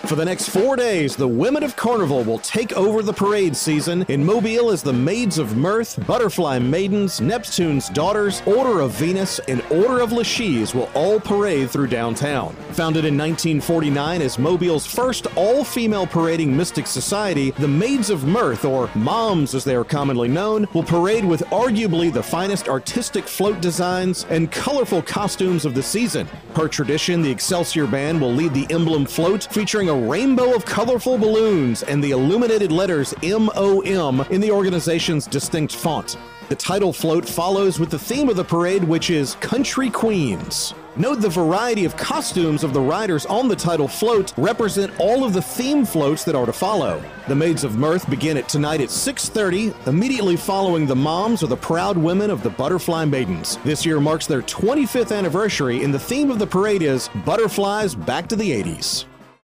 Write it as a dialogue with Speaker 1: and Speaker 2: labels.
Speaker 1: For the next 4 days, the women of Carnival will take over the parade season in Mobile as the Maids of Mirth, Butterfly Maidens, Neptune's Daughters, Order of Venus, and Order of Lachise will all parade through downtown. Founded in 1949 as Mobile's first all-female parading mystic society, the Maids of Mirth, or Moms as they are commonly known, will parade with arguably the finest artistic float designs and colorful costumes of the season. Per tradition, the Excelsior Band will lead the emblem float, featuring a rainbow of colorful balloons and the illuminated letters MOM in the organization's distinct font. The title float follows with the theme of the parade, which is Country Queens. Note the variety of costumes of the riders on the title float represent all of the theme floats that are to follow. The Maids of Mirth begin tonight at 6:30. Immediately following the Moms are the proud women of the Butterfly Maidens. This year marks their 25th anniversary, and the theme of the parade is Butterflies Back to the 80s.